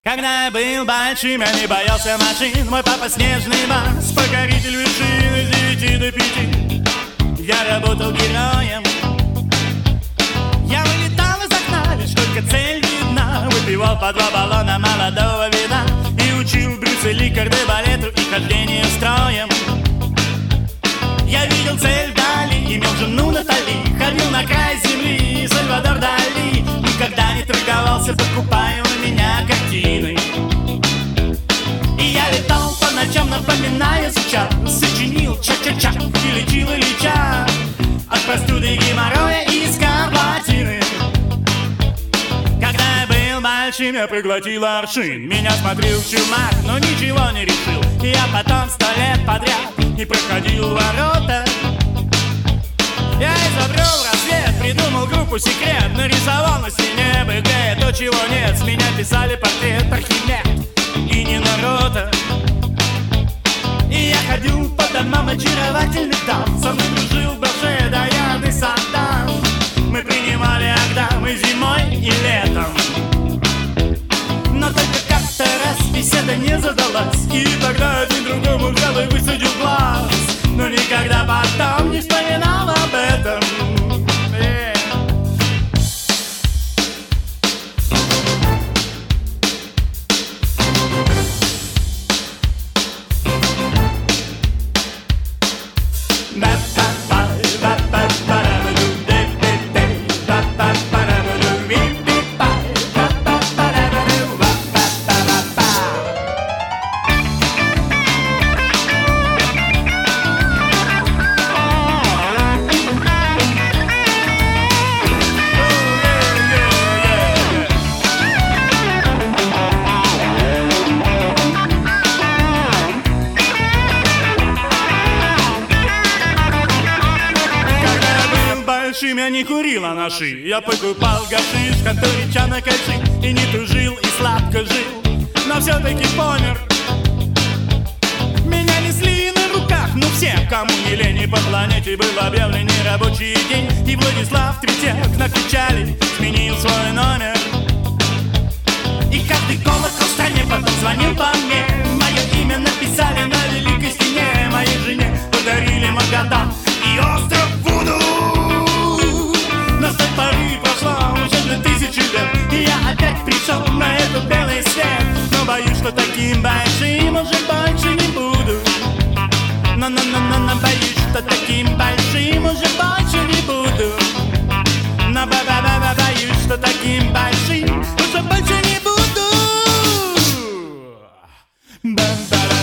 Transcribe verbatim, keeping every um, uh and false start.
Когда я был большим, я не боялся машин. Мой папа снежный бас, покоритель вершин. С девяти до пяти я работал героем. Я вылетал из окна, лишь только цель видна. Выпивал по два баллона молодого вина и учил Брюса Ли кардебалету и хождению строем. Я видел цель вдали, имел жену Натали. Ходил на край земли, Сальвадор Дали. Никогда не торговался, покупая у меня картины. И я летал по ночам, напоминая сейчас. Сочинил ча-ча-ча и лечил Ильича от простуды, геморроя и скарлатины. Когда я был большим, я проглотил аршин. Меня смотрел чумак, но ничего не решил. И я потом сто лет подряд не проходил ворота. Я изобрел рассвет, придумал группу «Секрет». Нарисовал на стене БГ то, чего нет. С меня писали портрет Архимед и не народа. И я ходил по домам очаровательных дам. Со мной дружил Баше, Даян и Саддам. Мы принимали Агдам и зимой, и летом. Но только как-то раз беседа не задалась. И тогда один другому взял и высадил глаз. Но никогда потом не вспоминал об этом. Yeah. Я не курил анаши, я покупал гашиш, который ча на кайши, и не тужил, и сладко жил, но все-таки помер. Меня несли на руках, но все, кому не лень, и по планете был объявлен нерабочий день. И Владислав Третьяк накричали, сменил свой номер. И каждый колокол в стране потом звонил по мне. Мое имя написали на великой стене. Моей жене подарили Магадан и остров Вуду. Но с той поры прошло уже две тысячи лет, и я опять пришел на этот белый свет. Но боюсь, что таким большим уже больше не буду. Но-но-но-но, боюсь, что таким большим уже больше не буду. Но ба-ба-ба-ба, боюсь, что таким большим уже больше не буду. Ба-ба-ба.